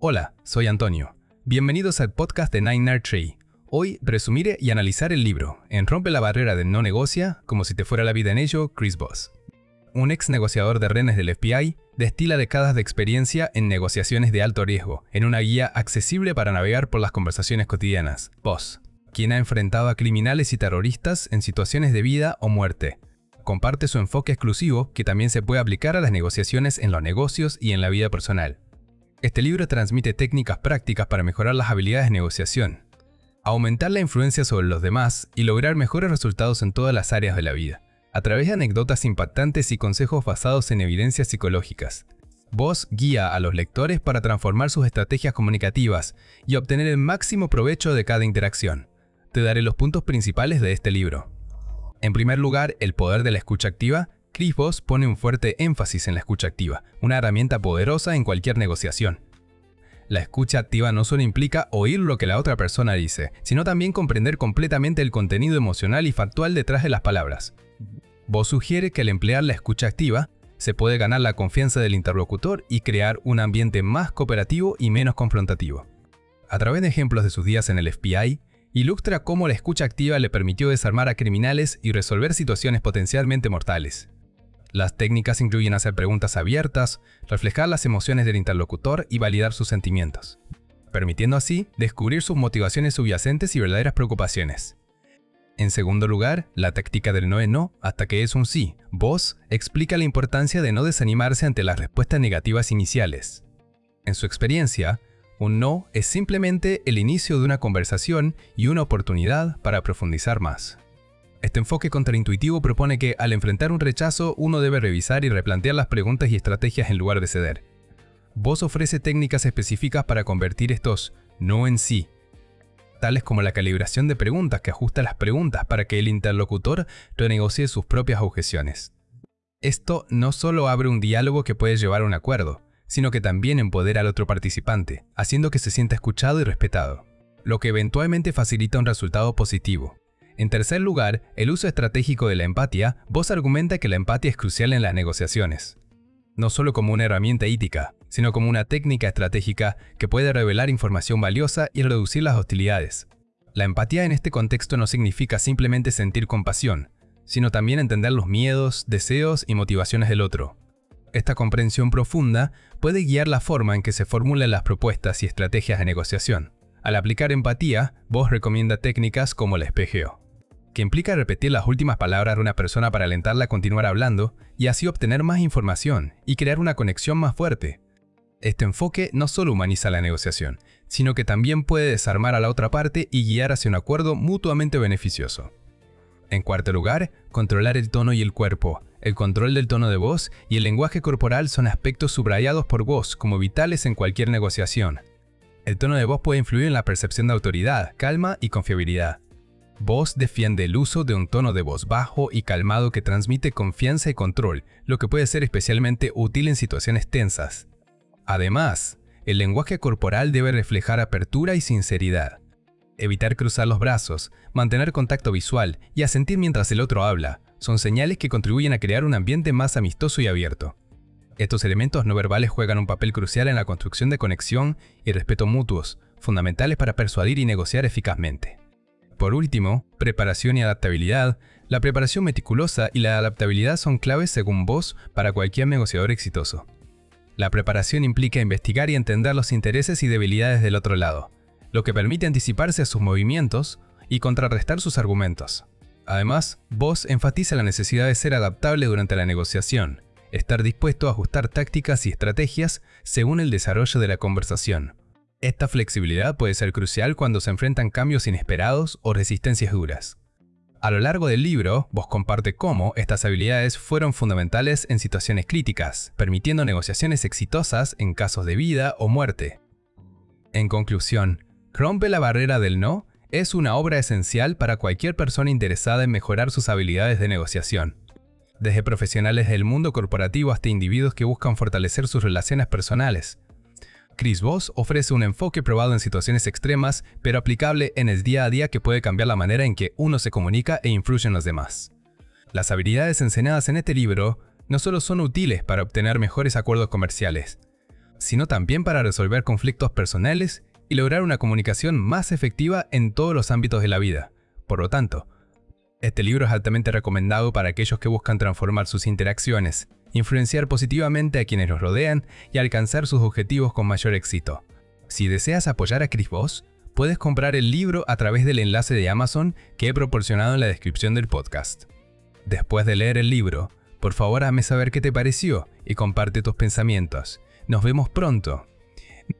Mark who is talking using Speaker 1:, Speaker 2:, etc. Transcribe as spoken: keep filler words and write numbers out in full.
Speaker 1: Hola, soy Antonio. Bienvenidos al podcast de Nine Nerd Tree. Hoy resumiré y analizar el libro en Rompe la barrera del no negocia, como si te fuera la vida en ello, Chris Voss. Un ex negociador de rehenes del F B I destila décadas de experiencia en negociaciones de alto riesgo, en una guía accesible para navegar por las conversaciones cotidianas. Voss, quien ha enfrentado a criminales y terroristas en situaciones de vida o muerte, comparte su enfoque exclusivo que también se puede aplicar a las negociaciones en los negocios y en la vida personal. Este libro transmite técnicas prácticas para mejorar las habilidades de negociación, aumentar la influencia sobre los demás y lograr mejores resultados en todas las áreas de la vida, a través de anécdotas impactantes y consejos basados en evidencias psicológicas. Voss guía a los lectores para transformar sus estrategias comunicativas y obtener el máximo provecho de cada interacción. Te daré los puntos principales de este libro. En primer lugar, el poder de la escucha activa. Chris Voss pone un fuerte énfasis en la escucha activa, una herramienta poderosa en cualquier negociación. La escucha activa no solo implica oír lo que la otra persona dice, sino también comprender completamente el contenido emocional y factual detrás de las palabras. Voss sugiere que al emplear la escucha activa, se puede ganar la confianza del interlocutor y crear un ambiente más cooperativo y menos confrontativo. A través de ejemplos de sus días en el F B I, ilustra cómo la escucha activa le permitió desarmar a criminales y resolver situaciones potencialmente mortales. Las técnicas incluyen hacer preguntas abiertas, reflejar las emociones del interlocutor y validar sus sentimientos, permitiendo así descubrir sus motivaciones subyacentes y verdaderas preocupaciones. En segundo lugar, la táctica del no es no hasta que es un sí. Voss explica la importancia de no desanimarse ante las respuestas negativas iniciales. En su experiencia, un no es simplemente el inicio de una conversación y una oportunidad para profundizar más. Este enfoque contraintuitivo propone que, al enfrentar un rechazo, uno debe revisar y replantear las preguntas y estrategias en lugar de ceder. Voss ofrece técnicas específicas para convertir estos no en sí, tales como la calibración de preguntas que ajusta las preguntas para que el interlocutor renegocie sus propias objeciones. Esto no solo abre un diálogo que puede llevar a un acuerdo, sino que también empodera al otro participante, haciendo que se sienta escuchado y respetado, lo que eventualmente facilita un resultado positivo. En tercer lugar, el uso estratégico de la empatía. Voss argumenta que la empatía es crucial en las negociaciones, no solo como una herramienta ética, sino como una técnica estratégica que puede revelar información valiosa y reducir las hostilidades. La empatía en este contexto no significa simplemente sentir compasión, sino también entender los miedos, deseos y motivaciones del otro. Esta comprensión profunda puede guiar la forma en que se formulan las propuestas y estrategias de negociación. Al aplicar empatía, Voss recomienda técnicas como el espejeo, que implica repetir las últimas palabras de una persona para alentarla a continuar hablando y así obtener más información y crear una conexión más fuerte. Este enfoque no solo humaniza la negociación, sino que también puede desarmar a la otra parte y guiar hacia un acuerdo mutuamente beneficioso. En cuarto lugar, controlar el tono y el cuerpo. El control del tono de voz y el lenguaje corporal son aspectos subrayados por Voss como vitales en cualquier negociación. El tono de voz puede influir en la percepción de autoridad, calma y confiabilidad. Voss defiende el uso de un tono de voz bajo y calmado que transmite confianza y control, lo que puede ser especialmente útil en situaciones tensas. Además, el lenguaje corporal debe reflejar apertura y sinceridad. Evitar cruzar los brazos, mantener contacto visual y asentir mientras el otro habla son señales que contribuyen a crear un ambiente más amistoso y abierto. Estos elementos no verbales juegan un papel crucial en la construcción de conexión y respeto mutuos, fundamentales para persuadir y negociar eficazmente. Por último, preparación y adaptabilidad. La preparación meticulosa y la adaptabilidad son claves según Voss para cualquier negociador exitoso. La preparación implica investigar y entender los intereses y debilidades del otro lado, lo que permite anticiparse a sus movimientos y contrarrestar sus argumentos. Además, Voss enfatiza la necesidad de ser adaptable durante la negociación, estar dispuesto a ajustar tácticas y estrategias según el desarrollo de la conversación. Esta flexibilidad puede ser crucial cuando se enfrentan cambios inesperados o resistencias duras. A lo largo del libro, Voss comparte cómo estas habilidades fueron fundamentales en situaciones críticas, permitiendo negociaciones exitosas en casos de vida o muerte. En conclusión, Rompe la barrera del no es una obra esencial para cualquier persona interesada en mejorar sus habilidades de negociación. Desde profesionales del mundo corporativo hasta individuos que buscan fortalecer sus relaciones personales. Chris Voss ofrece un enfoque probado en situaciones extremas, pero aplicable en el día a día que puede cambiar la manera en que uno se comunica e influye en los demás. Las habilidades enseñadas en este libro no solo son útiles para obtener mejores acuerdos comerciales, sino también para resolver conflictos personales y lograr una comunicación más efectiva en todos los ámbitos de la vida. Por lo tanto, este libro es altamente recomendado para aquellos que buscan transformar sus interacciones, influenciar positivamente a quienes los rodean y alcanzar sus objetivos con mayor éxito. Si deseas apoyar a Chris Voss, puedes comprar el libro a través del enlace de Amazon que he proporcionado en la descripción del podcast. Después de leer el libro, por favor hazme saber qué te pareció y comparte tus pensamientos. Nos vemos pronto.